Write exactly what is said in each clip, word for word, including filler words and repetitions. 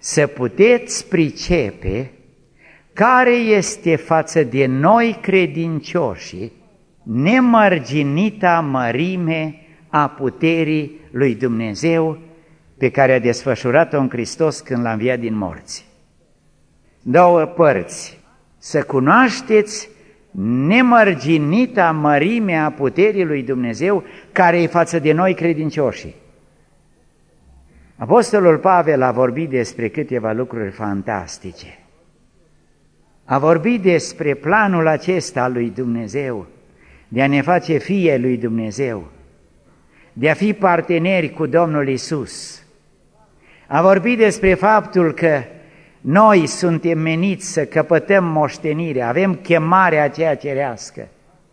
să puteți pricepe care este față de noi credincioșii nemărginita mărime a puterii lui Dumnezeu pe care a desfășurat-o în Hristos când l-a înviat din morți. Două părți. Să cunoașteți nemărginita mărime a puterii lui Dumnezeu care e față de noi credincioșii. Apostolul Pavel a vorbit despre câteva lucruri fantastice. A vorbit despre planul acesta al lui Dumnezeu de a ne face fie lui Dumnezeu, de a fi parteneri cu Domnul Iisus. A vorbit despre faptul că noi suntem meniți să căpătăm moștenirea, avem chemarea aceea cerească.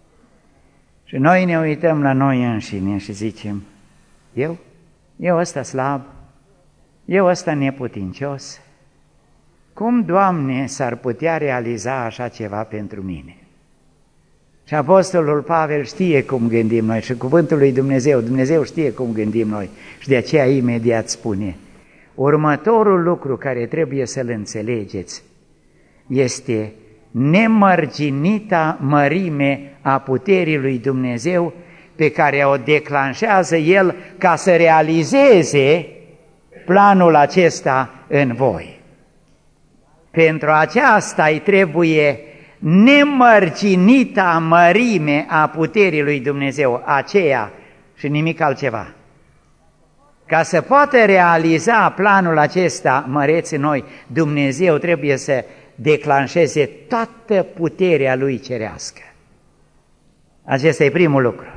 Și noi ne uităm la noi înșine și zicem, eu? Eu ăsta slab? Eu ăsta neputincios? Cum, Doamne, s-ar putea realiza așa ceva pentru mine? Și Apostolul Pavel știe cum gândim noi și cuvântul lui Dumnezeu, Dumnezeu știe cum gândim noi și de aceea imediat spune, următorul lucru care trebuie să-l înțelegeți este nemărginita mărime a puterii lui Dumnezeu pe care o declanșează El ca să realizeze planul acesta în voi. Pentru aceasta îi trebuie nemărginita mărime a puterii lui Dumnezeu, aceea și nimic altceva. Ca să poată realiza planul acesta măreț în noi, Dumnezeu trebuie să declanșeze toată puterea Lui cerească. Acesta e primul lucru.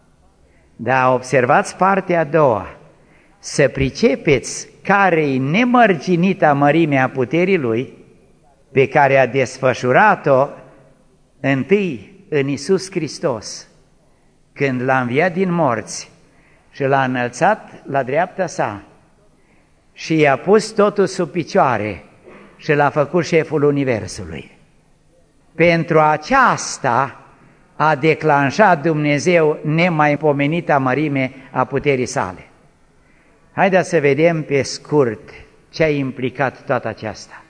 Dar observați partea a doua, să pricepeți care-i nemărginita mărime a puterii Lui, pe care a desfășurat-o întâi în Iisus Hristos, când l-a înviat din morți și l-a înălțat la dreapta sa și i-a pus totul sub picioare și l-a făcut șeful Universului. Pentru aceasta a declanșat Dumnezeu nemaipomenita mărime a puterii sale. Haideți să vedem pe scurt ce a implicat toată aceasta.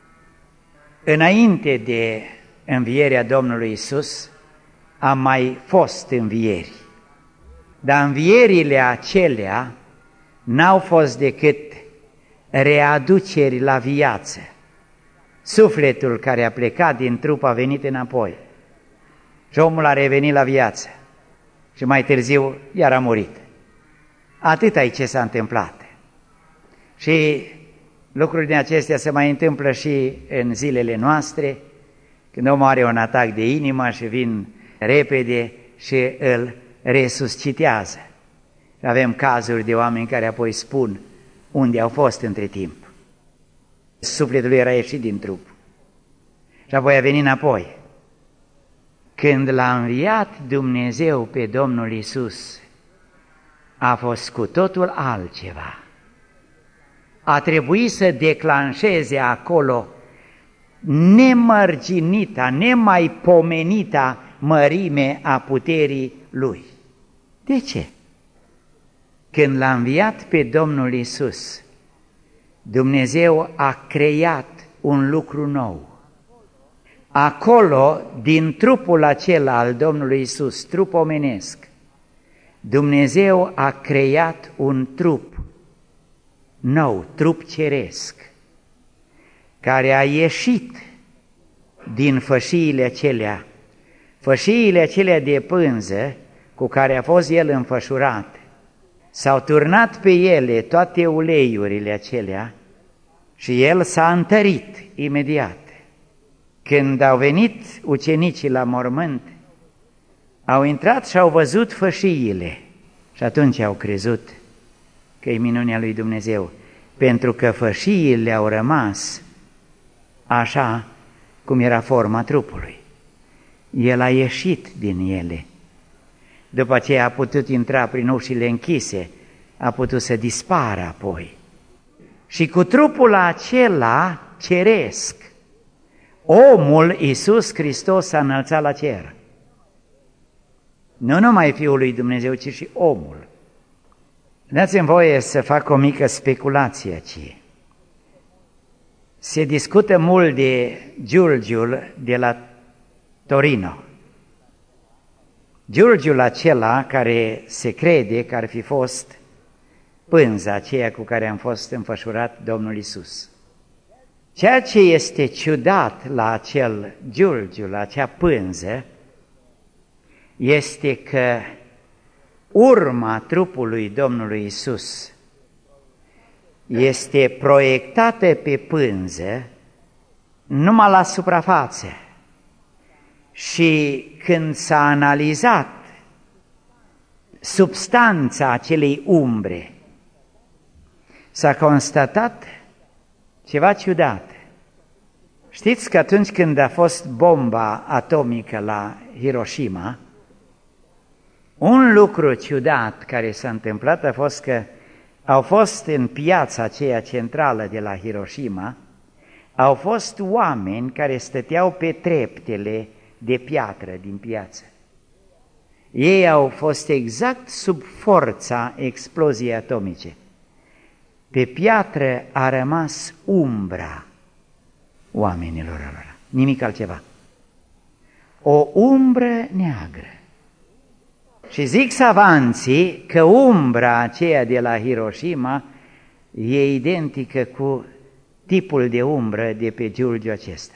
Înainte de învierea Domnului Iisus, a mai fost învieri, dar învierile acelea n-au fost decât readuceri la viață. Sufletul care a plecat din trup a venit înapoi și omul a revenit la viață și mai târziu iar a murit. Atât e ce s-a întâmplat. Și lucrurile acestea se mai întâmplă și în zilele noastre, când omul are un atac de inimă și vin repede și îl resuscitează. Avem cazuri de oameni care apoi spun unde au fost între timp. Sufletul lui era ieșit din trup și apoi a venit înapoi. Când l-a înviat Dumnezeu pe Domnul Iisus, a fost cu totul altceva. A trebuit să declanșeze acolo nemărginita, nemaipomenita mărime a puterii Lui. De ce? Când l-a înviat pe Domnul Iisus, Dumnezeu a creat un lucru nou. Acolo, din trupul acela al Domnului Iisus, trup omenesc, Dumnezeu a creat un trup nou, trup ceresc, care a ieșit din fășiile acelea, fășiile acelea de pânză cu care a fost el înfășurat. S-au turnat pe ele toate uleiurile acelea și el s-a întărit imediat. Când au venit ucenicii la mormânt, au intrat și au văzut fășiile și atunci au crezut că e minunea lui Dumnezeu, pentru că fășiile au rămas așa cum era forma trupului. El a ieșit din ele. După aceea a putut intra prin ușile închise, a putut să dispară apoi. Și cu trupul acela ceresc, omul Iisus Hristos s-a înălțat la cer. Nu numai Fiul lui Dumnezeu, ci și omul. Dați-mi voie să fac o mică speculație aici. Se discută mult de Giurgiul de la Torino. Giurgiul acela care se crede că ar fi fost pânza aceea cu care am fost înfășurat Domnul Iisus. Ceea ce este ciudat la acel Giurgiu, la acea pânză, este că urma trupului Domnului Iisus este proiectată pe pânză numai la suprafață. Și când s-a analizat substanța acelei umbre, s-a constatat ceva ciudat. Știți că atunci când a fost bomba atomică la Hiroshima, un lucru ciudat care s-a întâmplat a fost că au fost în piața aceea centrală de la Hiroshima, au fost oameni care stăteau pe treptele de piatră din piață. Ei au fost exact sub forța exploziei atomice. Pe piatră a rămas umbra oamenilor lor, nimic altceva. O umbră neagră. Și zic savanții că umbra aceea de la Hiroshima e identică cu tipul de umbră de pe Giurgiu acesta.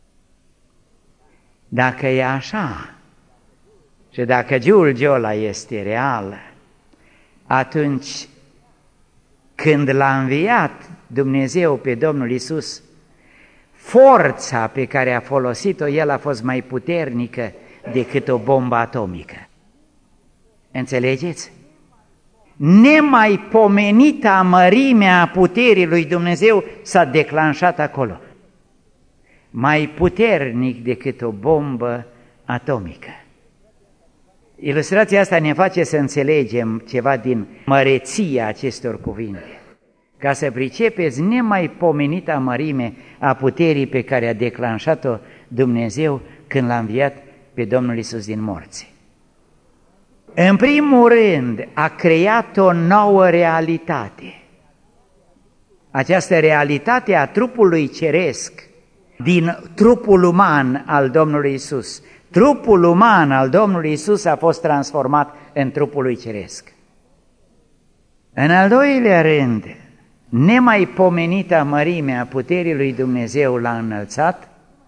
Dacă e așa, și dacă Giurgiul ăla este real, atunci când l-a înviat Dumnezeu pe Domnul Iisus, forța pe care a folosit-o el a fost mai puternică decât o bombă atomică. Înțelegeți? Nemaipomenita mărimea puterii lui Dumnezeu s-a declanșat acolo. Mai puternic decât o bombă atomică. Ilustrația asta ne face să înțelegem ceva din măreția acestor cuvinte, ca să pricepeți nemaipomenita mărime a puterii pe care a declanșat-o Dumnezeu când l-a înviat pe Domnul Iisus din morți. În primul rând, a creat o nouă realitate. Această realitate a trupului ceresc din trupul uman al Domnului Iisus. Trupul uman al Domnului Iisus a fost transformat în trupul lui ceresc. În al doilea rând, nemaipomenita mărime a puterii lui Dumnezeu l-a înălțat,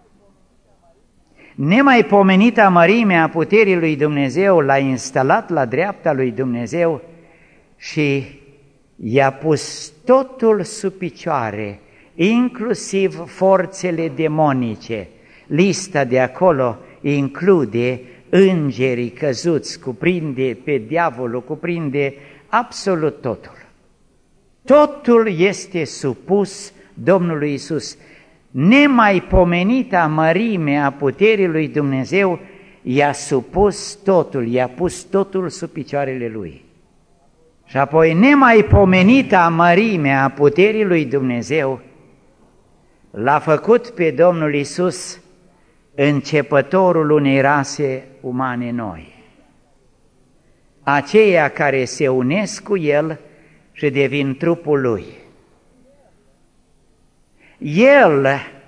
nemaipomenita mărime a puterii lui Dumnezeu l-a instalat la dreapta lui Dumnezeu și i-a pus totul sub picioare, inclusiv forțele demonice. Lista de acolo include îngerii căzuți, cuprinde pe diavolul, cuprinde absolut totul. Totul este supus Domnului Iisus. Nemaipomenita mărime a puterii lui Dumnezeu i-a supus totul, i-a pus totul sub picioarele lui. Și apoi nemaipomenita mărime a puterii lui Dumnezeu l-a făcut pe Domnul Iisus începătorul unei rase umane noi. Aceia care se unesc cu El și devin trupul Lui. El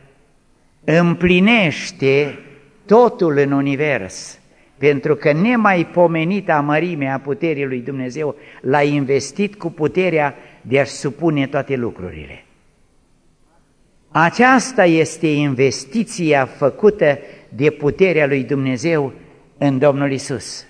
împlinește totul în univers, pentru că nemaipomenita mărime a puterii lui Dumnezeu l-a investit cu puterea de a-și supune toate lucrurile. Aceasta este investiția făcută de puterea lui Dumnezeu în Domnul Iisus.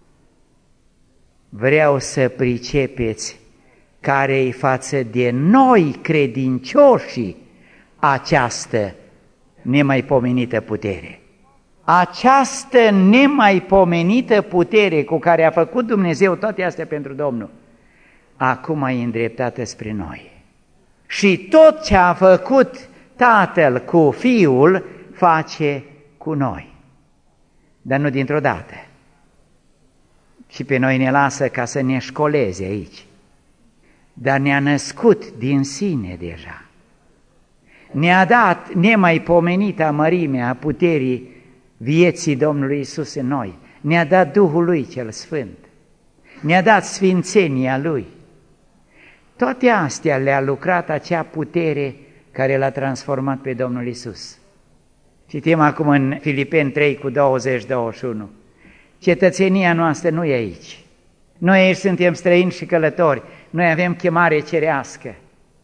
Vreau să pricepeți care-i față de noi credincioșii această nemaipomenită putere. Această nemaipomenită putere cu care a făcut Dumnezeu toate astea pentru Domnul, acum e îndreptată spre noi. Și tot ce a făcut Tatăl cu Fiul face cu noi. Dar nu dintr-o dată. Și pe noi ne lasă ca să ne școleze aici. Dar ne-a născut din sine deja. Ne-a dat nemaipomenita mărime a puterii vieții Domnului Iisus în noi. Ne-a dat Duhul Lui cel Sfânt. Ne-a dat sfințenia Lui. Toate astea le-a lucrat acea putere care l-a transformat pe Domnul Iisus. Citim acum în Filipeni trei cu douăzeci douăzeci și unu. Cetățenia noastră nu e aici. Noi aici suntem străini și călători. Noi avem chemare cerească.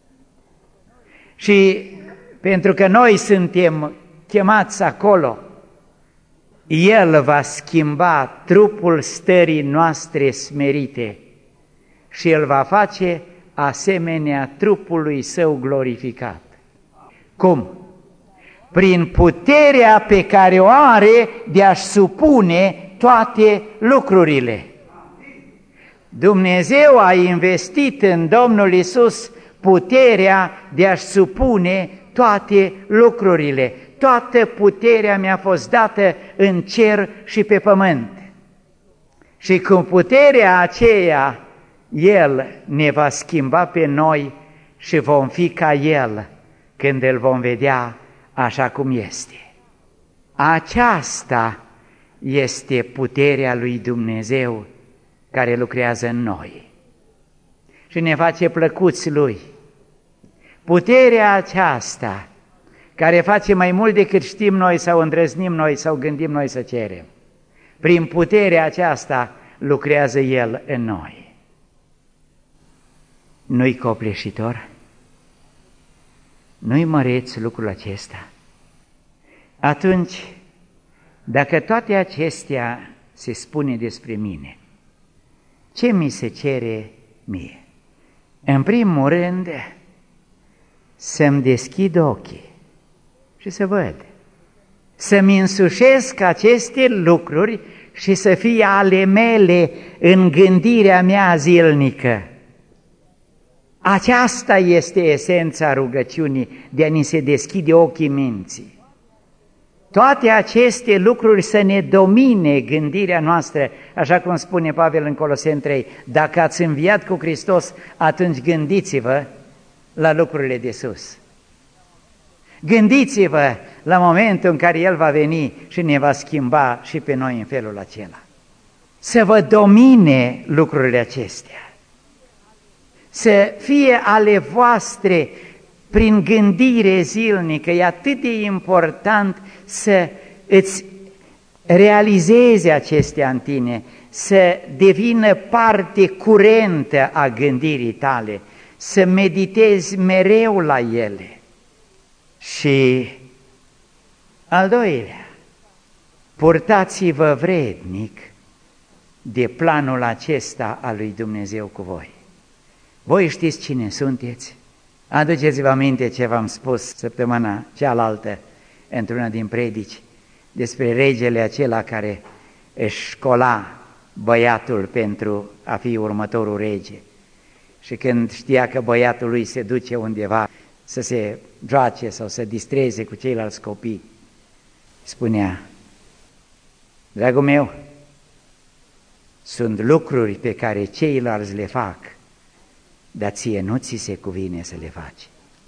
Și pentru că noi suntem chemați acolo, El va schimba trupul stării noastre smerite și îl va face asemenea trupului Său glorificat. Cum? Prin puterea pe care o are de a-și supune toate lucrurile. Dumnezeu a investit în Domnul Iisus puterea de a-și supune toate lucrurile. Toată puterea mi-a fost dată în cer și pe pământ. Și cu puterea aceea, El ne va schimba pe noi și vom fi ca El când îl vom vedea așa cum este. Aceasta este puterea lui Dumnezeu care lucrează în noi și ne face plăcuți Lui. Puterea aceasta care face mai mult decât știm noi sau îndrăznim noi sau gândim noi să cerem. Prin puterea aceasta lucrează El în noi. Nu-i copleșitor? Nu-i măreț lucrul acesta? Atunci, dacă toate acestea se spune despre mine, ce mi se cere mie? În primul rând, să-mi deschid ochii și să văd, să-mi însușesc aceste lucruri și să fie ale mele în gândirea mea zilnică. Aceasta este esența rugăciunii, de a ni se deschide ochii minții. Toate aceste lucruri să ne domine gândirea noastră, așa cum spune Pavel în Coloseni trei, dacă ați înviat cu Hristos, atunci gândiți-vă la lucrurile de sus. Gândiți-vă la momentul în care El va veni și ne va schimba și pe noi în felul acela. Să vă domine lucrurile acestea, să fie ale voastre prin gândire zilnică. E atât de important să îți realizezi acestea în tine, să devină parte curentă a gândirii tale, să meditezi mereu la ele. Și al doilea, purtați-vă vrednic de planul acesta al lui Dumnezeu cu voi. Voi știți cine sunteți? Aduceți-vă aminte ce v-am spus săptămâna cealaltă într-una din predici despre regele acela care își școla băiatul pentru a fi următorul rege. Și când știa că băiatul lui se duce undeva să se joace sau să distreze cu ceilalți copii, spunea: dragul meu, sunt lucruri pe care ceilalți le fac, dar ție nu ți se cuvine să le faci.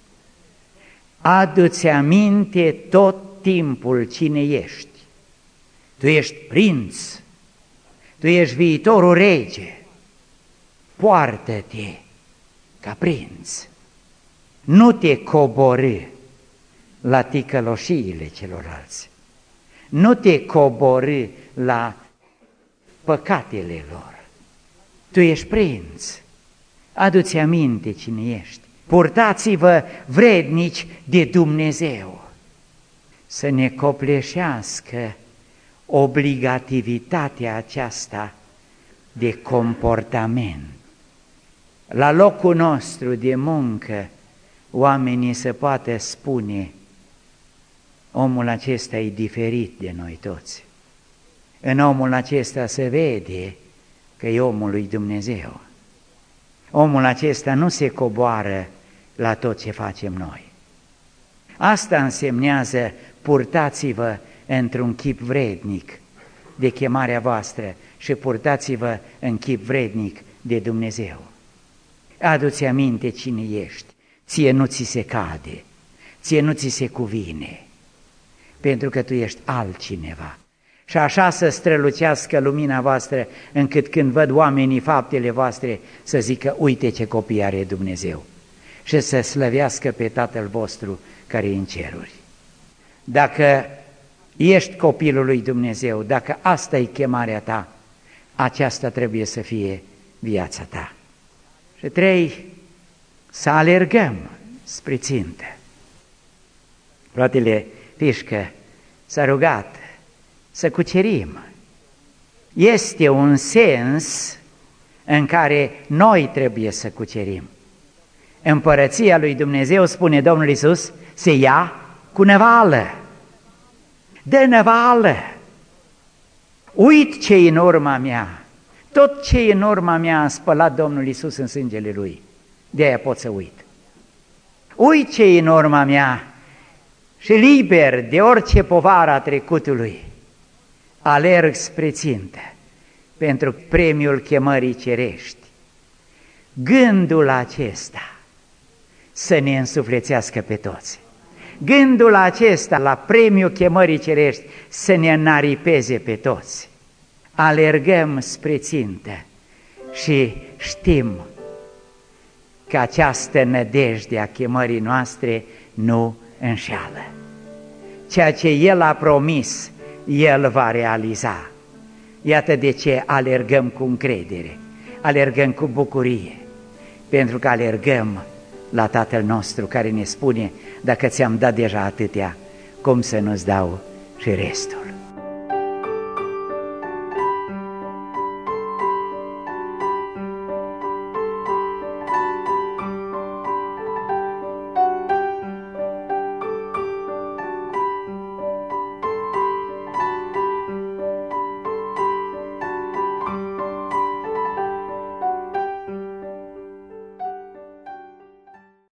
Adu-ți aminte tot timpul cine ești. Tu ești prinț, tu ești viitorul rege, poartă-te ca prinț. Nu te coborî la ticăloșiile celorlalți, nu te coborî la păcatele lor. Tu ești prinț, adu-ți aminte cine ești, purtați-vă vrednici de Dumnezeu. Să ne copleșească obligativitatea aceasta de comportament. La locul nostru de muncă, oamenii se poate spune: omul acesta e diferit de noi toți. În omul acesta se vede că e omul lui Dumnezeu. Omul acesta nu se coboară la tot ce facem noi. Asta însemnează: purtați-vă într-un chip vrednic de chemarea voastră și purtați-vă în chip vrednic de Dumnezeu. Adu-ți aminte cine ești, ție nu ți se cade, ție nu ți se cuvine, pentru că tu ești altcineva. Și așa să strălucească lumina voastră, încât când văd oamenii faptele voastre să zică: uite ce copii are Dumnezeu, și să slăvească pe Tatăl vostru care e în ceruri. Dacă ești copilul lui Dumnezeu, dacă asta e chemarea ta, aceasta trebuie să fie viața ta. Și trei, să alergăm spre țintă. Fratele Pișcă s-a rugat să cucerim. Este un sens în care noi trebuie să cucerim. Împărăția lui Dumnezeu, spune Domnul Iisus, se ia cu năvală. Dă năvală. Uit ce e în urma mea. Tot ce e în urma mea a spălat Domnul Iisus în sângele Lui. De-aia pot să uit. Uit ce e în urma mea și liber de orice povară a trecutului, alerg spre țintă pentru premiul chemării cerești. Gândul acesta să ne însuflețească pe toți. Gândul acesta la premiul chemării cerești să ne înaripeze pe toți. Alergăm spre țintă și știm că această nădejde a chemării noastre nu înșeală. Ceea ce El a promis, El va realiza. Iată de ce alergăm cu încredere, alergăm cu bucurie, pentru că alergăm la Tatăl nostru care ne spune, dacă ți-am dat deja atâtea, cum să nu-ți dau și restul.